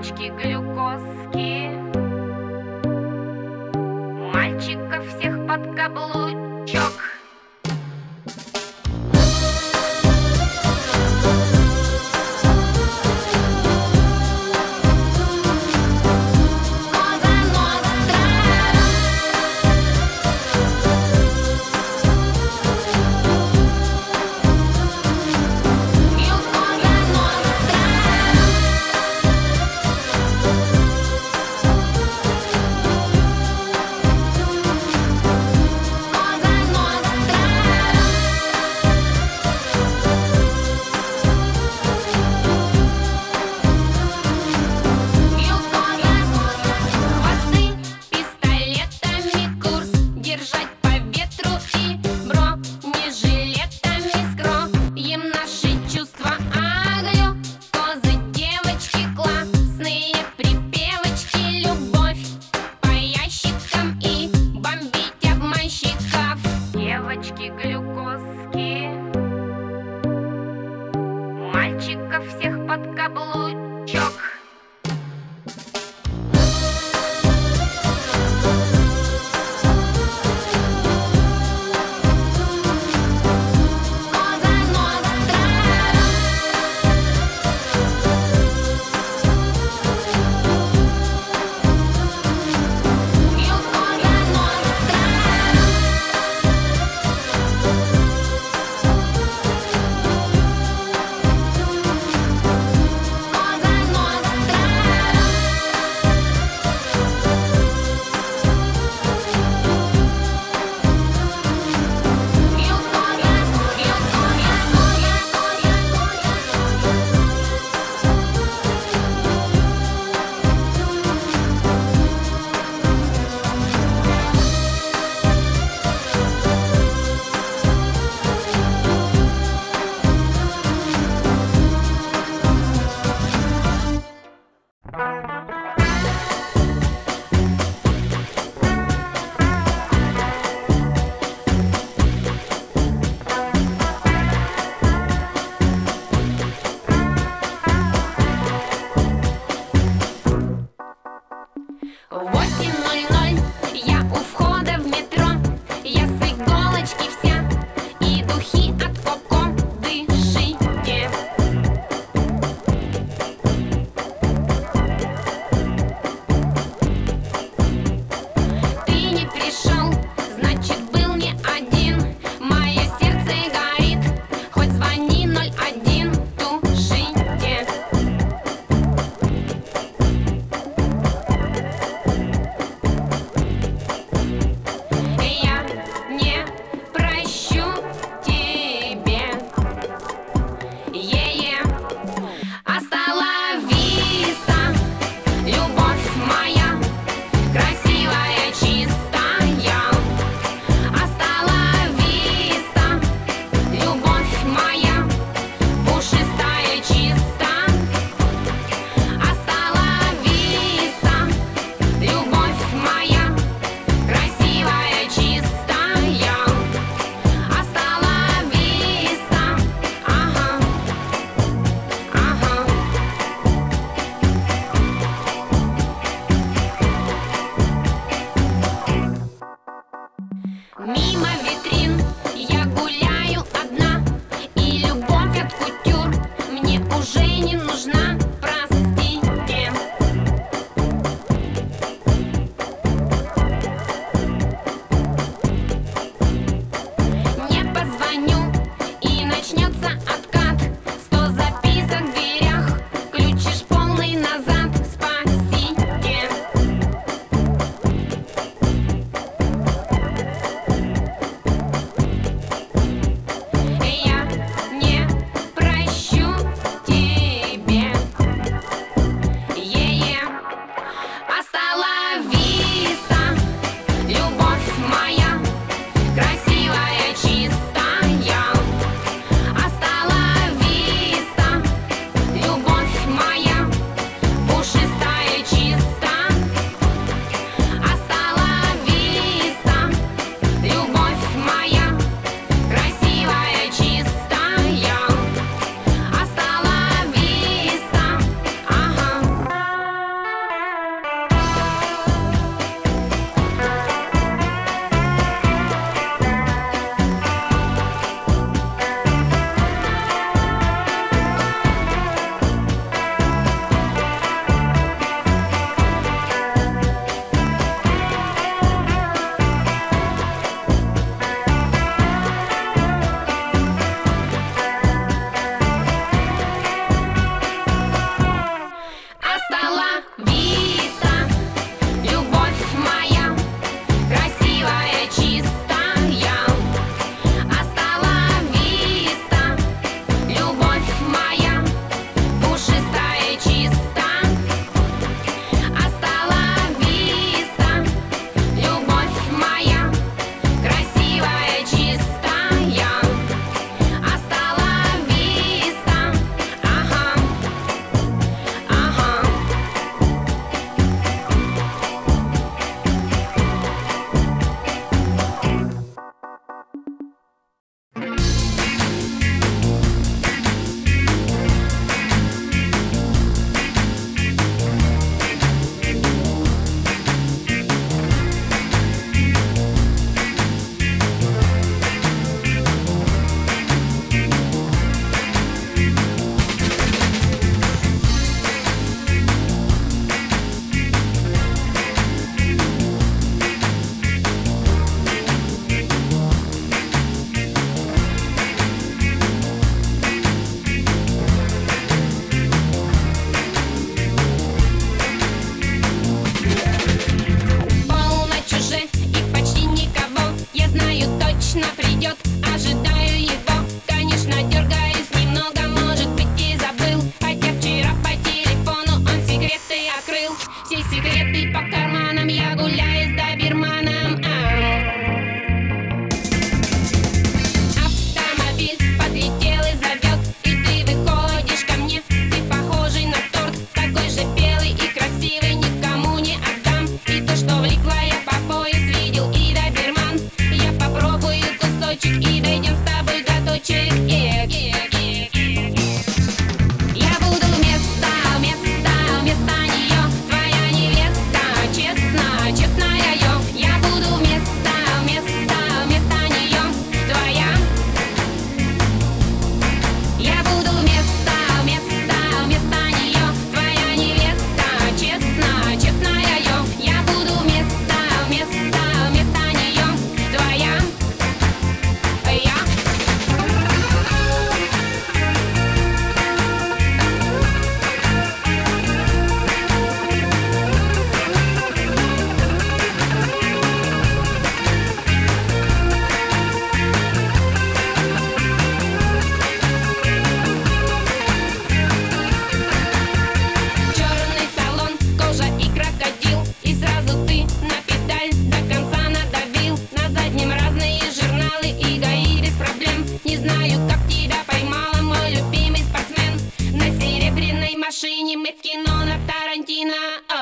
девочки глюкозки, мальчиков всех под каблучок. Девочки глюкозки, мальчиков всех под каблучок. Hasta la vista, любовь моя, красивая, чистая. Hasta la vista, любовь моя, пушистая, чистая. Hasta la vista, любовь моя, красивая, чистая. Hasta la vista, ага, ага. Полночь уже и почти никого. Я знаю, точно придет, ожидаю его. Конечно, дергаюсь немного, может быть, и забыл. Хотя вчера по телефону он секреты открыл. Все секреты по карманам, я гуляю с доберманом. Автомобиль подлетел и зовет, и ты выходишь ко мне. Ты похожий на торт, такой же белый и красивый, никому не отдам. И то, что влипла я по пояс, видел и доберман. Я попробую кусочек и дойдем с тобой до точек. Я буду вместо нее твоя невеста, честно, честная я. Я буду вместо нее твоя. Я буду вместо нее твоя невеста, честно, честная я. Я буду вместо нее твоя. Я. Черный салон, кожа и крокодил. И сразу ты на педаль до конца надавил. На заднем разные журналы и ГАИ без проблем. Не знаю, как тебя поймала, мой любимый спортсмен. На серебряной машине мы в кино на Тарантино.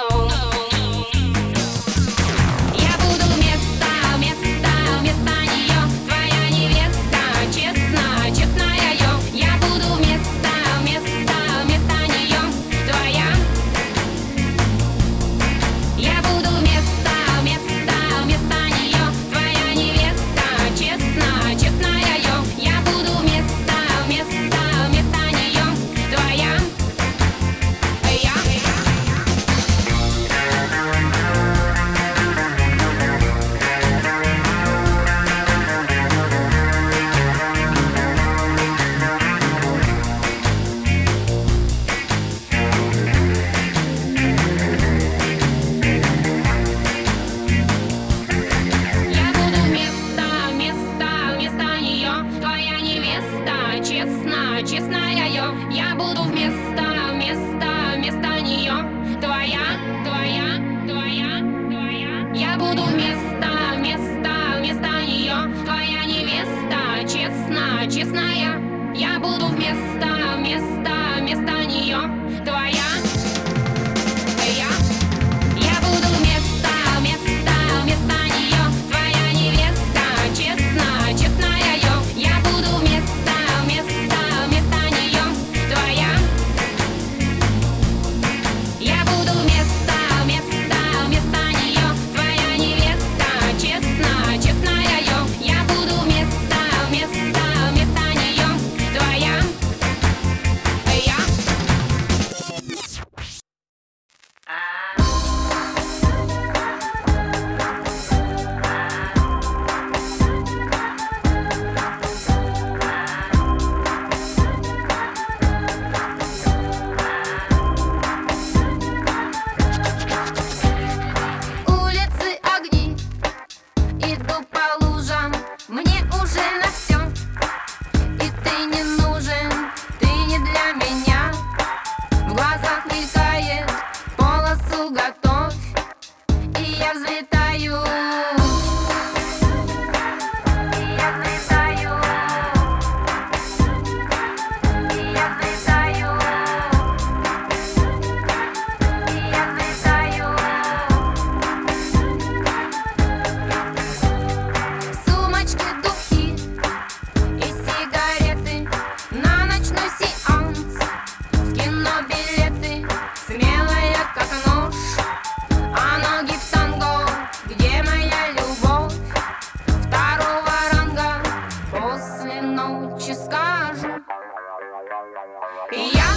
Я буду вместо нее твоя невеста, честно, честная я. Я буду вместо нее твоя. Я буду вместо нее твоя невеста, честно, честная я. Я буду вместо нее твоя. Я. Я буду вместо нее твоя невеста, честно, честная я. Я буду вместо нее твоя. Я буду вместо нее твоя невеста, честно, честная. Я буду вместо нее твоя. Я. Я буду вместо нее твоя невеста, честно, честная я. Я буду вместо нее твоя. Я буду вместо нее твоя невеста, честно, честная я. Я буду вместо нее твоя. ракету готовь, и я взлетаю. И я взлетаю. И я взлетаю. И я взлетаю. В сумочке духи и сигареты, на ночной сеанс, в кино билеты, смелая как нож, а ноги в танго. Где моя любовь второго ранга? После ночи скажу. И я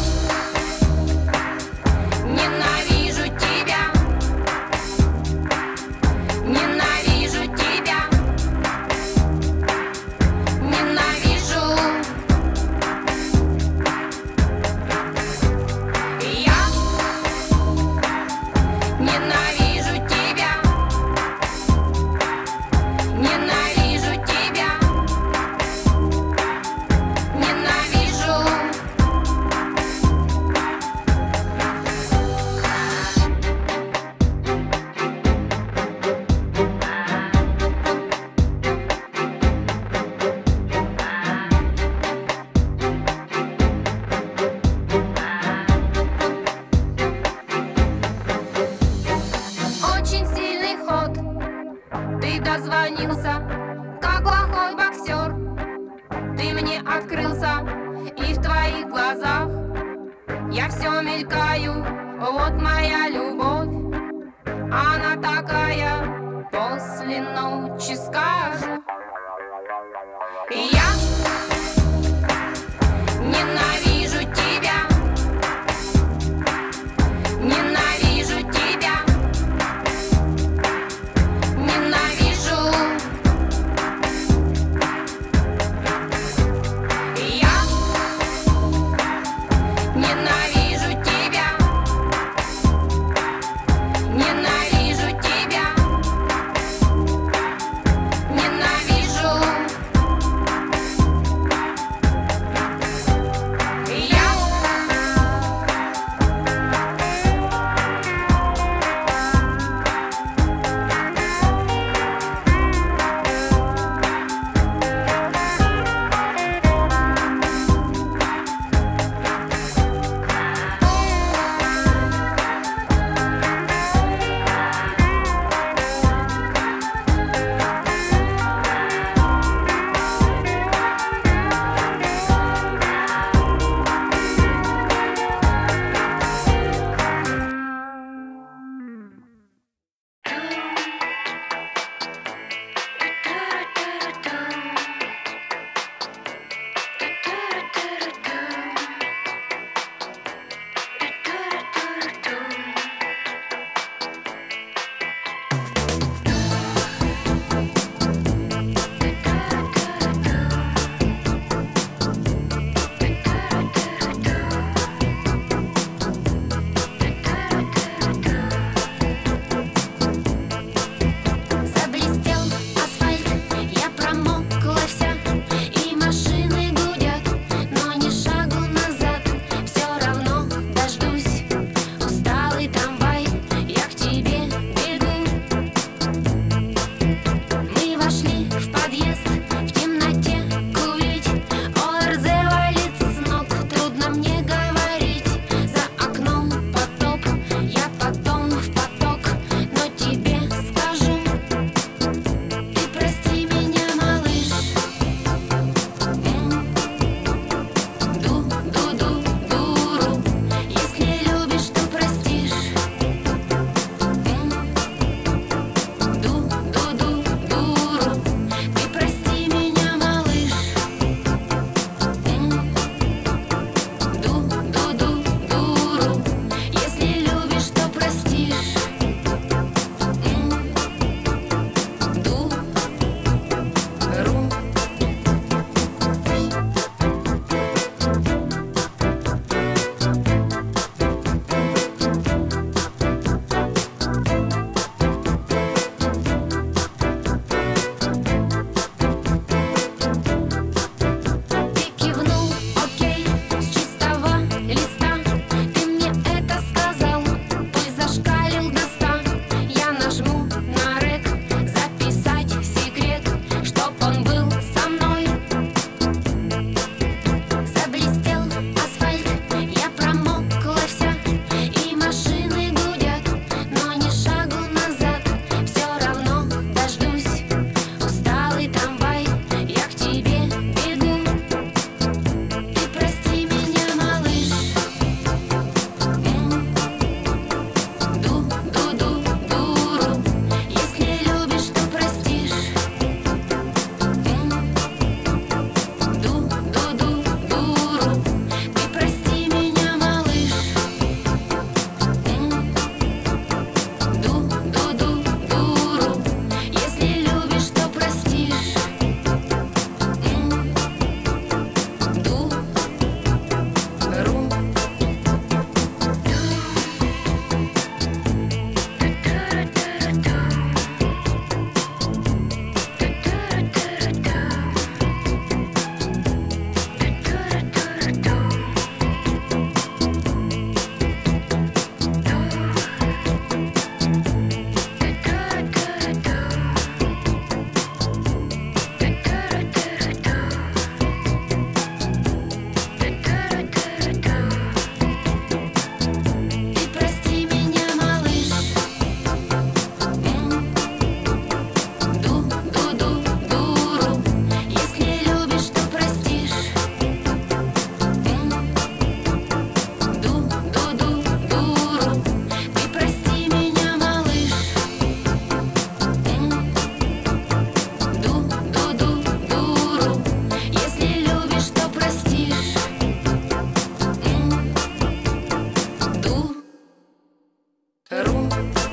ненавижу тебя, ненавижу тебя, ненавижу. И я ненавижу тебя, ненавижу тебя, ненавижу. Очень сильный ход, ты дозвонился, как плохой боксер. Ты мне открылся, и в твоих глазах я все мелькаю. Вот моя любовь, она такая, после ночи скажу. И я ненавижу тебя, ненавижу тебя, ненавижу. И я ненавижу тебя, ненавижу тебя, ненавижу. ру.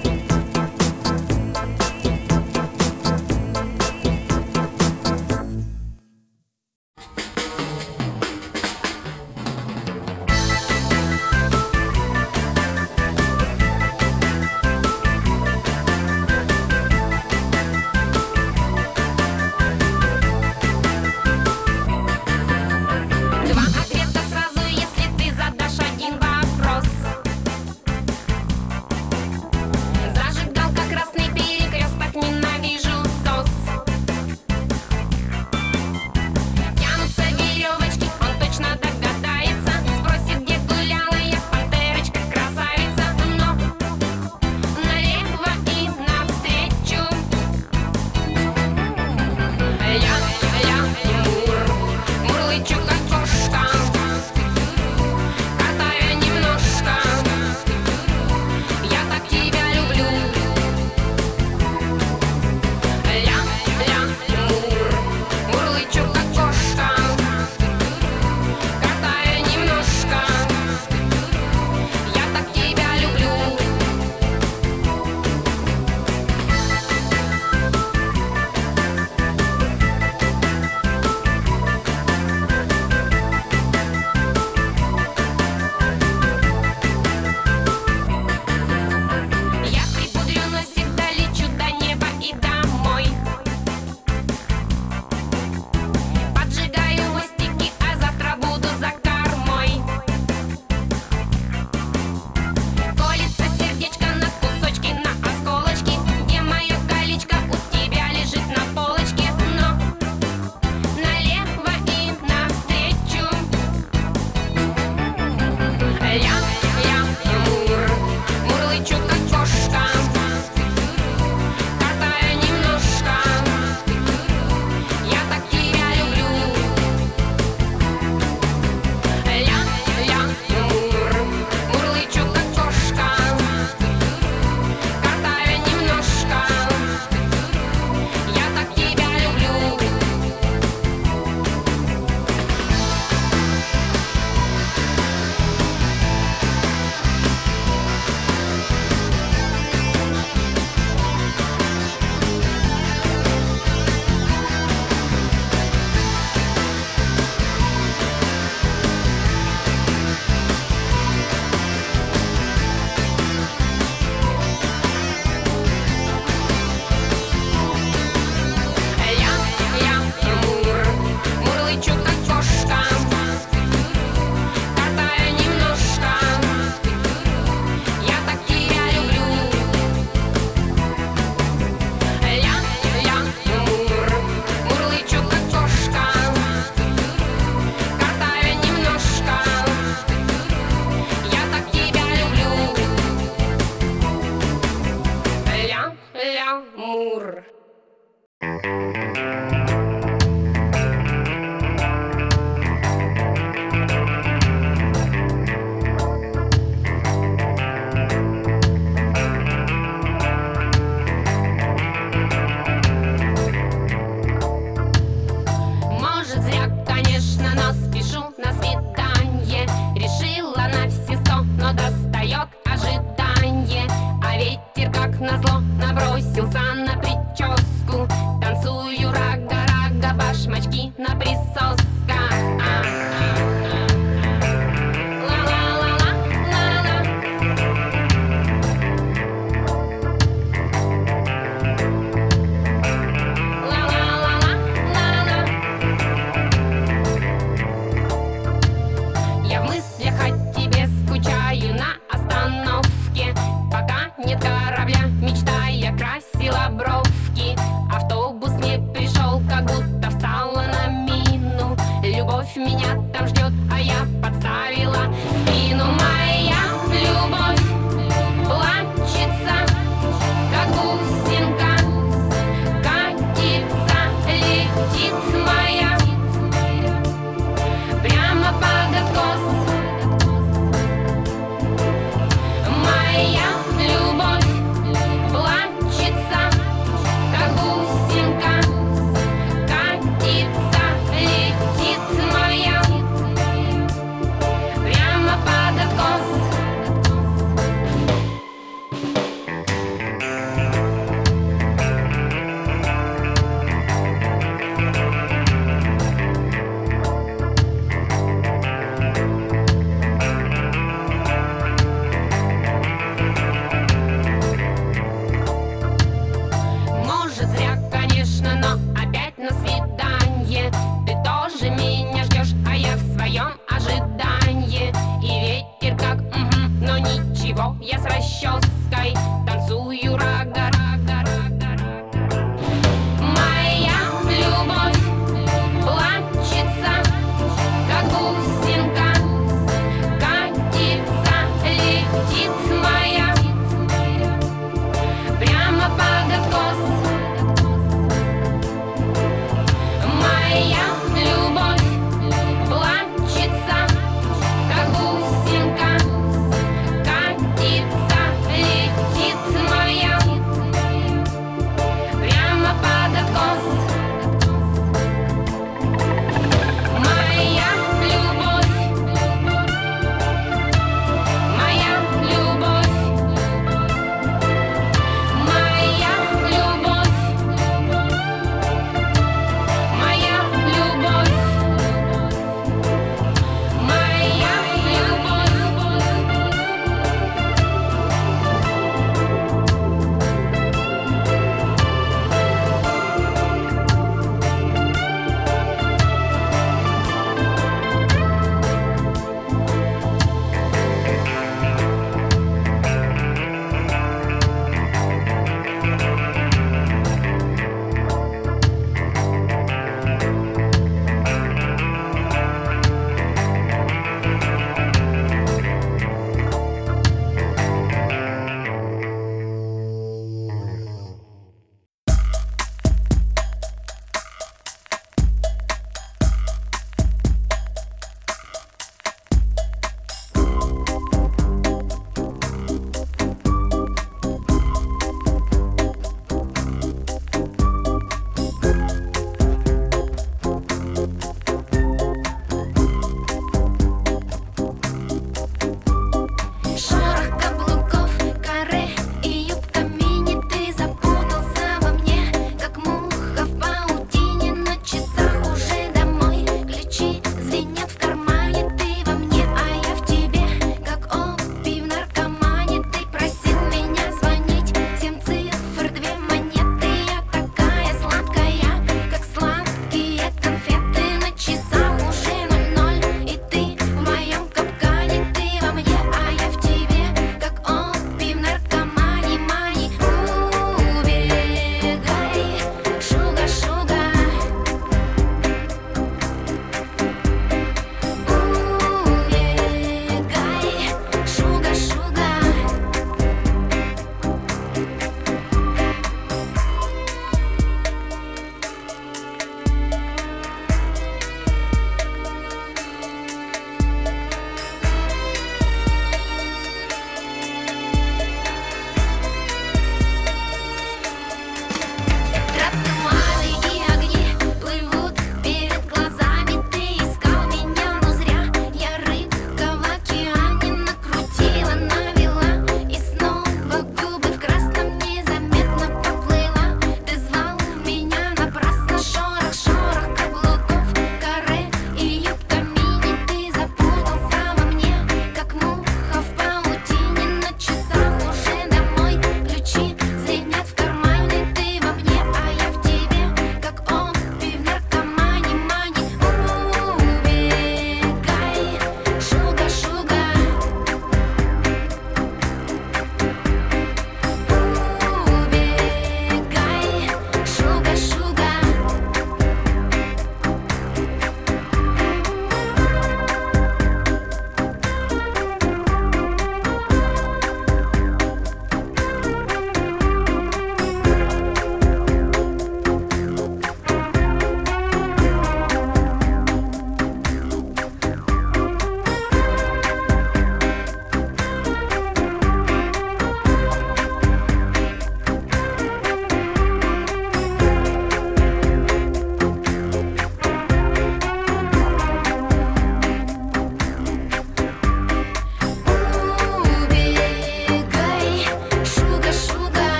Два ответа сразу, если ты задашь один вопрос. Зажигалка, красный перекресток, ненавижу СОС. Тянутся веревочки, он точно догадается. Спросит, где гуляла я, пантерочка, красавица. Но налево и навстречу. Мурлычу, как кошка, катая немножко. Я так тебя люблю. Мурлычу, как кошка, катая немножко. Я так тебя люблю. Я припудрю носик, долечу до неба и домой. Поджигаю мостики, а завтра буду за кормой. Колется сердечко на кусочки, на осколочки. Где мое колечко, у тебя лежит на полочке. Но налево и навстречу. Мурлычу, как кошка, катая немножко. Я так тебя люблю. Мурлычу, как кошка, катая немножко. Я так тебя люблю. Мурлычу, как кошка, катая немножко. Я так тебя люблю. Мурлычу, как кошка, катая немножко. Я так тебя люблю. Мур. Может, зря, конечно, но спешу на свидание. Решила на все 100, но достает ожидание. А ветер, как назло, набросился на прическу. Танцую рага-рага, башмачки на присосках. Ла-ла-ла-ла-ла-ла. Ла-ла-ла-ла-ла-ла. Я в мыслях о тебе скучаю на остановке. Пока нет корабля, мечтая красила бровки. Автобус не пришел, как будто встала на мину. Любовь меня там ждет, а я подставила спину. Моя любовь плачется, как бусинка, катится, летит моя прямо под откос. Моя любовь плачется.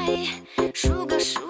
Шуга, шуга.